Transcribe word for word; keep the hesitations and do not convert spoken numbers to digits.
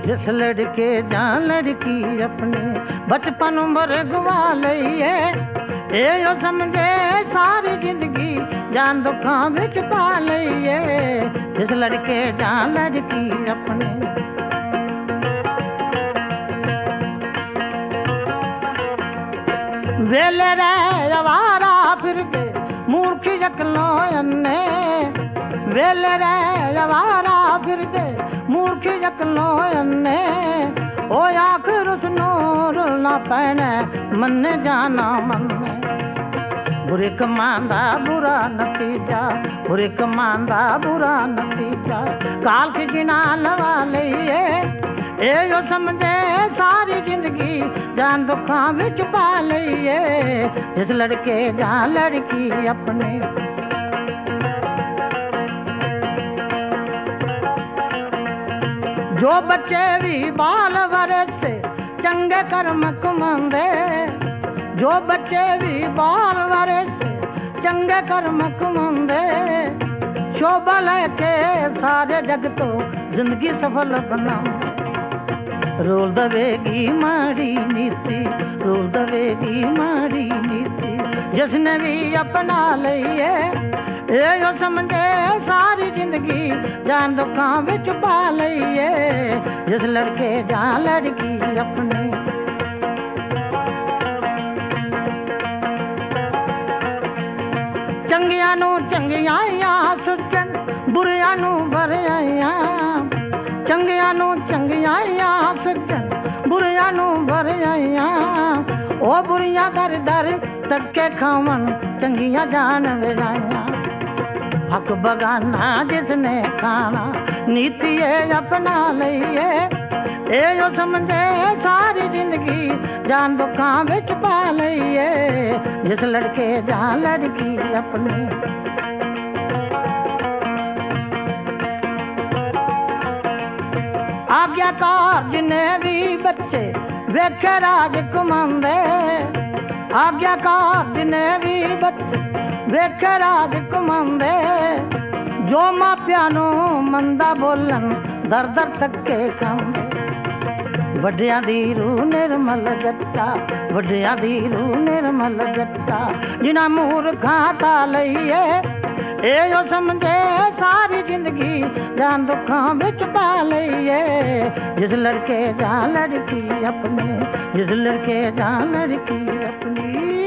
जिस लड़के जान लड़की अपने बचपन उम्र गवा लईए ए यो समझे सारी जिंदगी जान दुखा विच पा लईए जिस लड़के जान लड़की अपने वेले रे अवारा फिर के मूर्ख यकलो अन्ने वेले रे अवारा फिर के मूर्ख यकलो अन्ने ओ आखिर उस नूर ना पैने मन जाना मन बुरे कमांदा बुरा नतीजा बुरे कमांदा बुरा नतीजा काल की गिना लवा लईए ए यो समझे सारी जिंदगी जान दुखा विच पा लईए जिस लड़के जान लड़की अपने जो बच्चे भी बाल वरस चंगे कर्म कमांदे जो बच्चे भी बाल वरस चंगे कर्म कमांदे शोभा लेके सारे जग तो जिंदगी सफल बनांदे रोल दवेगी माड़ी नीति रोल दवेगी माड़ी नीति जिसने भी अपना लईए ए यो समझे सारी जिंदगी जान दुखा विच पा लईए जिस लड़के जान लड़की अपने चंगिया नू चंगिया सुचन बुरिया नू बरिया चंगिया नू चंगिया सुचन बुरिया नू बरिया ओ बुरिया दर दर तके खावन चंगिया जान विराया हक बगाना जिसने खाना नीति अपना लईए ए यो समझे सारी जिंदगी जान दुखा विच पा लईए जिस लड़के जान लड़की अपने आज्ञाकार जिन्हें भी बच्चे वेखे राज कमांदे आज्ञाकार जिन्हें भी बच्चे वेखे राज कमांदे जो मापिया नू मंदा बोलन दर दर तके खांदे वड्डिया दी रूह निर्मल जट्टा वड्डिया दी रूह निर्मल जट्टा जिन्हां मूर्खां ता लईए ए यो समझे सारी जिंदगी जान दुखा विच पा लईए जिस लड़के जान लड़की अपने जिस लड़के जान लड़की अपनी।